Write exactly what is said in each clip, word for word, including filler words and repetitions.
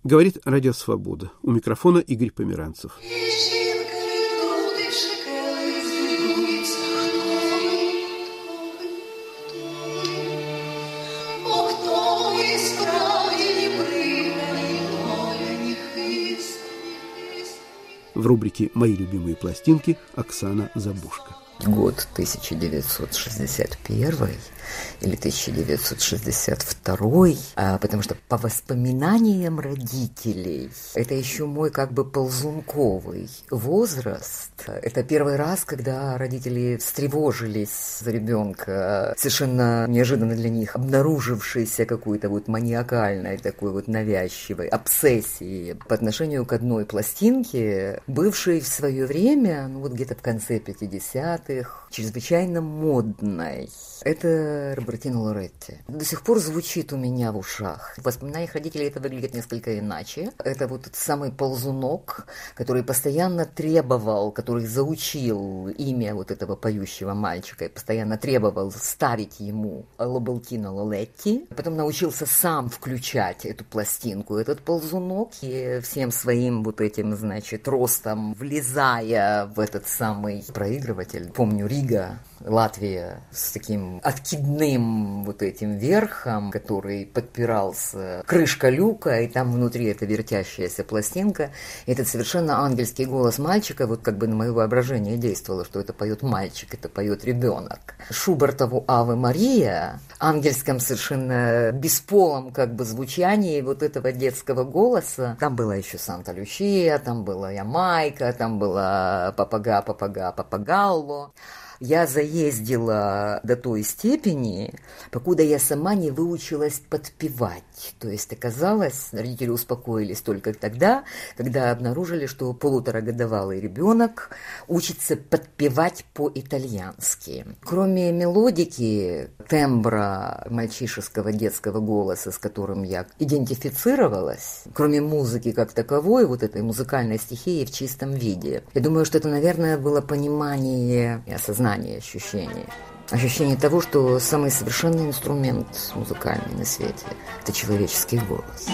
Говорит Радио Свобода. У микрофона Игорь Померанцев. В рубрике «Мои любимые пластинки» Оксана Забушко. Год тысяча девятьсот шестьдесят первый или тысяча девятьсот шестьдесят второй, а, потому что по воспоминаниям родителей это еще мой как бы ползунковый возраст. Это первый раз, когда родители встревожились за ребенка, совершенно неожиданно для них обнаружившейся какой-то вот маниакальной такой вот навязчивой обсессии по отношению к одной пластинке, бывшей в свое время, ну вот где-то в конце пятидесятых, чрезвычайно модной. Это Робертино Лоретти. До сих пор звучит у меня в ушах. В воспоминаниях родителей это выглядит несколько иначе. Это вот тот самый ползунок, который постоянно требовал, который заучил имя вот этого поющего мальчика и постоянно требовал ставить ему Робертино Лоретти. Потом научился сам включать эту пластинку, этот ползунок, и всем своим вот этим, значит, ростом, влезая в этот самый проигрыватель. Помню, Рига, Латвия, с таким откидным вот этим верхом, который подпирался, крышка люка, и там внутри эта вертящаяся пластинка. И этот совершенно ангельский голос мальчика, вот как бы на мое воображение действовало, что это поет мальчик, это поет ребенок. Шубертову «Аве Мария», ангельском совершенно бесполом как бы звучании вот этого детского голоса. Там была еще Санта-Лючия, там была Ямайка, там была Папага, Папага, Папагалло. Я заездила до той степени, покуда я сама не выучилась подпевать. То есть оказалось, родители успокоились только тогда, когда обнаружили, что полуторагодовалый ребенок учится подпевать по-итальянски. Кроме мелодики, тембра мальчишеского детского голоса, с которым я идентифицировалась, кроме музыки как таковой, вот этой музыкальной стихии в чистом виде, я думаю, что это, наверное, было понимание и осознание ощущений. Ощущение того, что самый совершенный инструмент музыкальный на свете – это человеческий голос.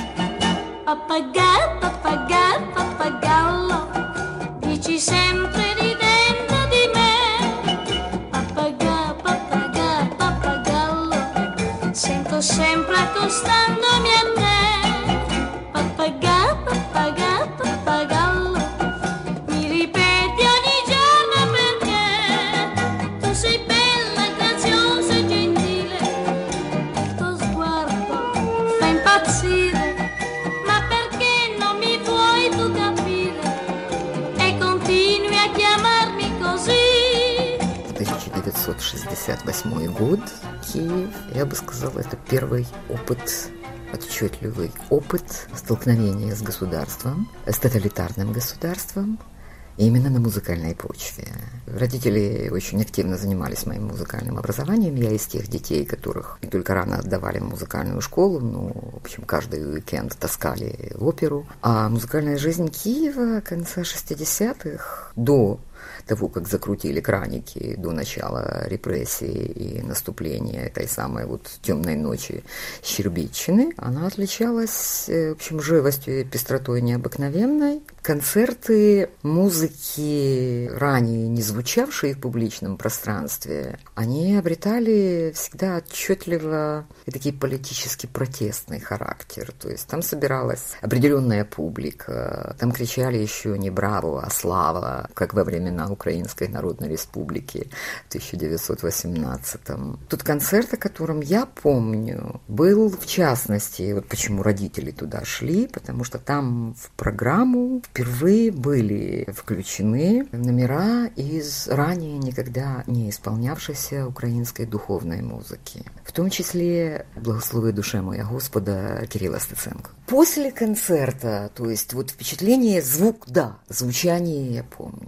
Pappagallo, pappagallo, pappagallo, dici sempre ridendo di me. Pappagallo, pappagallo, pappagallo, sento sempre accostandomi a te. Pappagallo, pappagallo, pappagallo, mi ripeti ogni giorno perché tu sei bella, graziosa e gentile. Tuo sguardo fa impazzire. тысяча девятьсот шестьдесят восьмой год, Киев, я бы сказала, это первый опыт, отчетливый опыт столкновения с государством, с тоталитарным государством, именно на музыкальной почве. Родители очень активно занимались моим музыкальным образованием. Я из тех детей, которых не только рано отдавали в музыкальную школу, но, в общем, каждый уикенд таскали в оперу. А музыкальная жизнь Киева конца шестидесятых, до того, как закрутили краники, до начала репрессий и наступления этой самой вот темной ночи Щербичины, она отличалась, в общем, живостью и пестротой необыкновенной. Концерты музыки, ранее не звучавшие в публичном пространстве, они обретали всегда отчетливо и такой политически протестный характер. То есть там собиралась определенная публика, там кричали еще не «Браво», а «Слава», как во времена Украинской Народной Республики в тысяча девятьсот восемнадцатом. Тот концерт, о котором я помню, был в частности, вот почему родители туда шли, потому что там в программу впервые были включены номера из ранее никогда не исполнявшейся украинской духовной музыки, в том числе «Благослови душе моя Господа» Кирилла Стеценко. После концерта, то есть вот впечатление, звук, да, звучание я помню.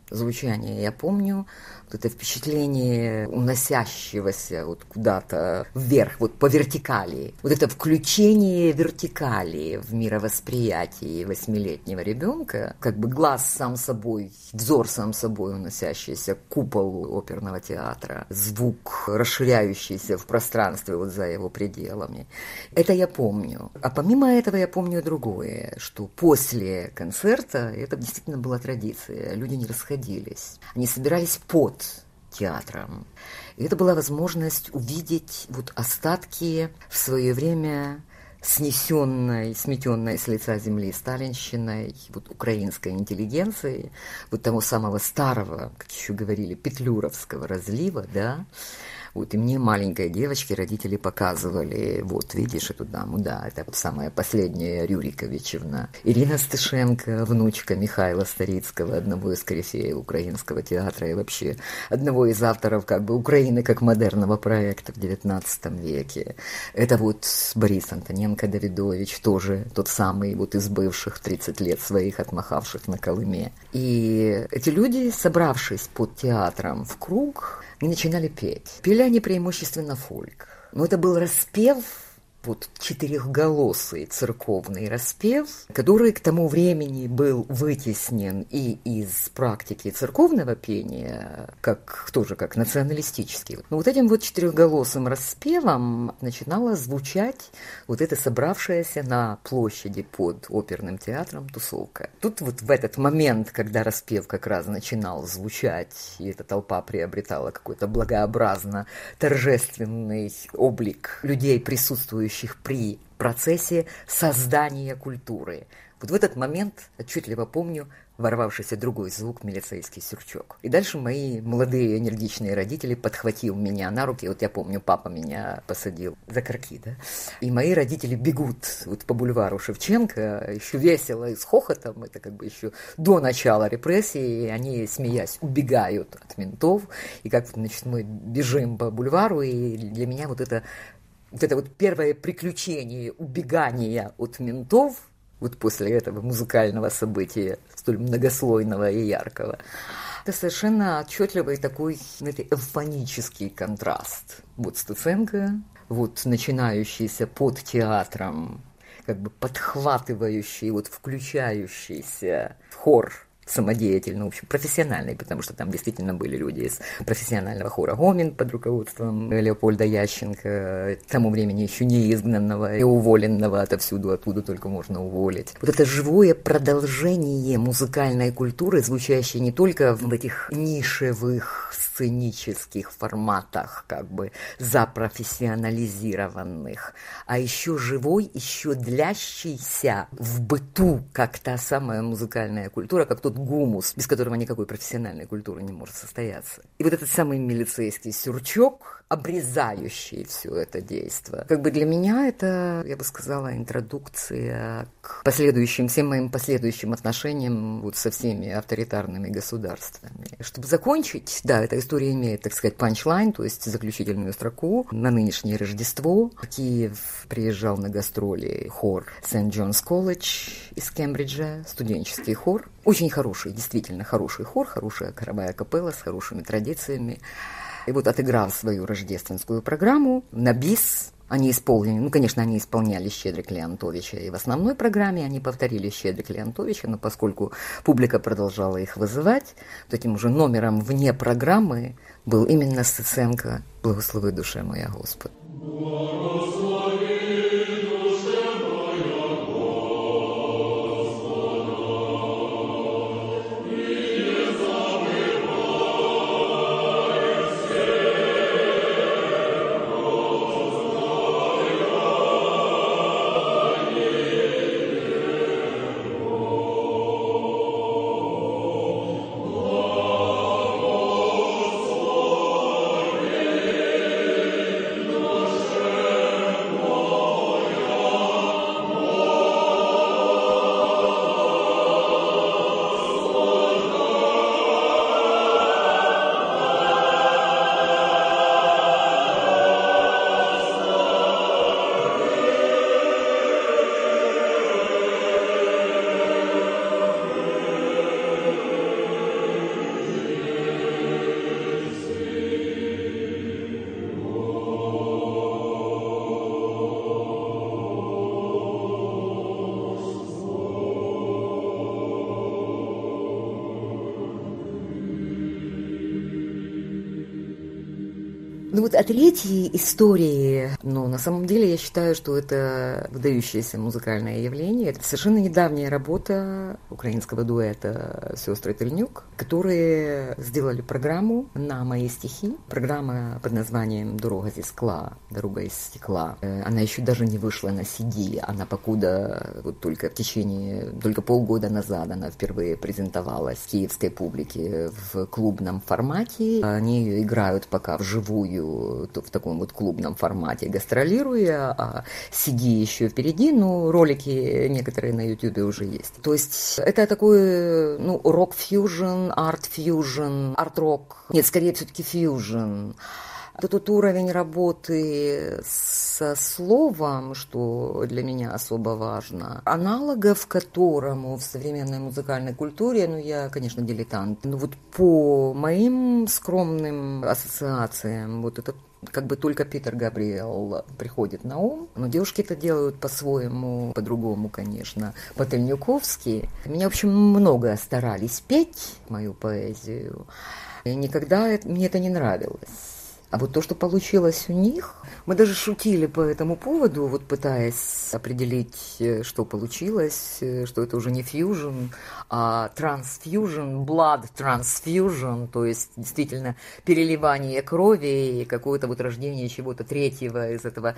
звучание. Я помню вот это впечатление уносящегося вот куда-то вверх, вот по вертикали. Вот это включение вертикали в мировосприятии восьмилетнего ребенка, как бы глаз сам собой, взор сам собой уносящийся к куполу оперного театра, звук, расширяющийся в пространстве вот за его пределами. Это я помню. А помимо этого я помню другое, что после концерта, это действительно была традиция, люди не расходились. Они собирались под театром. И это была возможность увидеть вот остатки в свое время снесенной, сметенной с лица земли сталинщиной, вот украинской интеллигенции, вот того самого старого, как еще говорили, петлюровского разлива, да. Вот, и мне, маленькой девочке, родители показывали, вот, видишь эту даму, да, это самая последняя Рюриковичевна. Ирина Стышенко, внучка Михаила Старицкого, одного из корифеев украинского театра и вообще одного из авторов, как бы, Украины как модерного проекта в девятнадцатом веке. Это вот Борис Антоненко-Давидович, тоже тот самый вот из бывших тридцать лет своих, отмахавших на Колыме. И эти люди, собравшись под театром в круг, и начинали петь. Пели они преимущественно фольк. Но это был распев, вот четырехголосый церковный распев, который к тому времени был вытеснен и из практики церковного пения, как тоже как националистический. Но вот этим вот четырехголосым распевом начинала звучать вот эта собравшаяся на площади под оперным театром тусовка. Тут вот в этот момент, когда распев как раз начинал звучать, и эта толпа приобретала какой-то благообразно торжественный облик людей, присутствующих при процессе создания культуры. Вот в этот момент, отчетливо помню, ворвавшийся другой звук, милицейский сюрчок. И дальше мои молодые энергичные родители, подхватил меня на руки, вот я помню, папа меня посадил за корки, да, и мои родители бегут вот по бульвару Шевченко, еще весело и с хохотом, это как бы еще до начала репрессий, они, смеясь, убегают от ментов, и как, значит, мы бежим по бульвару, и для меня вот это Вот это вот первое приключение убегания от ментов, вот после этого музыкального события, столь многослойного и яркого, это совершенно отчетливый такой, знаете, эвфонический контраст. Вот Стеценко, вот начинающийся под театром, как бы подхватывающий, вот включающийся в хор, самодеятельный, в общем, профессиональный, потому что там действительно были люди из профессионального хора «Гомин» под руководством Леопольда Ященко, к тому времени еще не изгнанного и уволенного отовсюду, оттуда только можно уволить. Вот это живое продолжение музыкальной культуры, звучащее не только в этих нишевых сценических форматах, как бы запрофессионализированных, а еще живой, еще длящийся в быту, как та самая музыкальная культура, как тот гумус, без которого никакой профессиональной культуры не может состояться. И вот этот самый милицейский сюрчок, обрезающий все это действо. Как бы для меня это, я бы сказала, интродукция к последующим, всем моим последующим отношениям вот со всеми авторитарными государствами. Чтобы закончить, да, эта история имеет, так сказать, панчлайн, то есть заключительную строку. На нынешнее Рождество в Киев приезжал на гастроли хор Сент-Джонс Колледж из Кембриджа, студенческий хор. Очень хороший, действительно хороший хор, хорошая хоровая капелла с хорошими традициями. И вот, отыграв свою рождественскую программу на бис, они исполнили, ну, конечно, они исполняли «Щедрик Леонтовича», и в основной программе они повторили «Щедрик Леонтовича», но поскольку публика продолжала их вызывать, то этим уже номером вне программы был именно Стеценко «Благослови душе моя Господь». Господи, Ну вот о третьей истории, ну, на самом деле я считаю, что это выдающееся музыкальное явление. Это совершенно недавняя работа украинского дуэта «Сестры Тельнюк», которые сделали программу на мои стихи. Программа под названием «Дорога зі скла», «Дорога из стекла». Она еще даже не вышла на си ди, она покуда вот только в течение, только полгода назад она впервые презентовалась киевской публике в клубном формате. Они ее играют пока вживую, в таком вот клубном формате, гастролируя, а си ди еще впереди, но ролики некоторые на ютубе уже есть. То есть это такой, ну, рок-фьюжн, арт-фьюжн, арт-рок, нет, скорее все-таки фьюжн. Это тот уровень работы со словом, что для меня особо важно, аналогов которому в современной музыкальной культуре, ну, я, конечно, дилетант, но вот по моим скромным ассоциациям, вот это как бы только Питер Габриэл приходит на ум, но девушки это делают по-своему, по-другому, конечно, по-тельнюковски. Меня, в общем, много старались петь мою поэзию, и никогда это, мне это не нравилось. А вот то, что получилось у них, мы даже шутили по этому поводу, вот пытаясь определить, что получилось, что это уже не фьюжн, а трансфьюжн, blood transfusion, то есть действительно переливание крови и какое-то вот рождение чего-то третьего из этого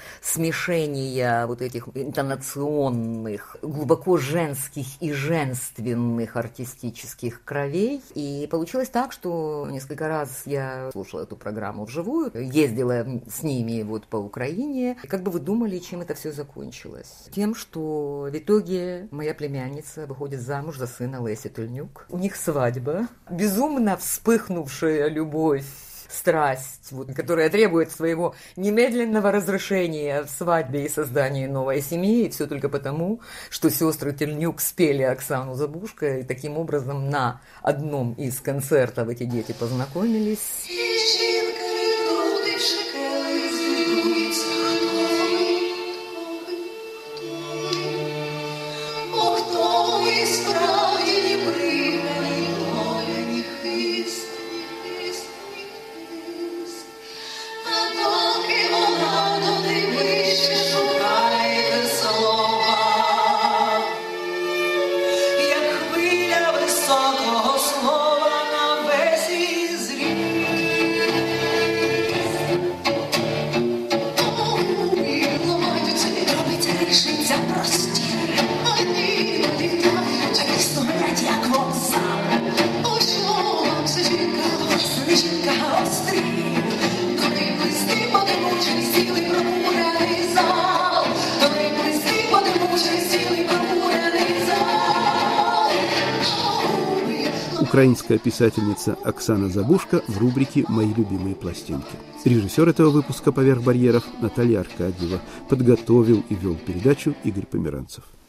смешения вот этих интонационных, глубоко женских и женственных артистических кровей. И получилось так, что несколько раз я слушала эту программу вживую, ездила с ними вот по Украине. И как бы вы думали, чем это все закончилось? Тем, что в итоге моя племянница выходит замуж за сына Леси Тельнюк. У них свадьба. Безумно вспыхнувшая любовь, страсть, вот, которая требует своего немедленного разрешения в свадьбе и создании новой семьи. И все только потому, что сестры Тельнюк спели Оксану Забушко. И таким образом на одном из концертов эти дети познакомились. Украинская писательница Оксана Забушко в рубрике «Мои любимые пластинки». Режиссер этого выпуска «Поверх барьеров» Наталья Аркадьева. Подготовил и вел передачу Игорь Померанцев.